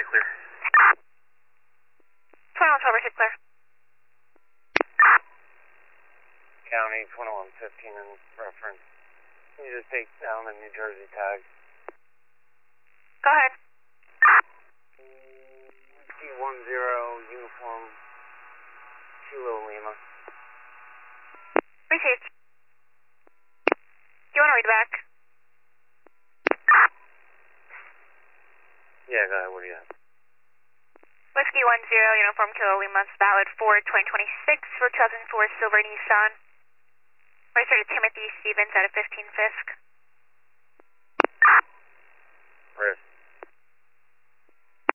clear. 2112, receive clear. County 2115 in reference. Can you just take down the New Jersey tag? Go ahead. T10 uniform Kilo Lima. Received. You want to read back? Yeah, go ahead. What do you have? Whiskey 10 uniform Kilo Lima, valid for 2026 for 2004 Silver Nissan. Registered to Timothy Stevens out of 15 Fisk. Risk.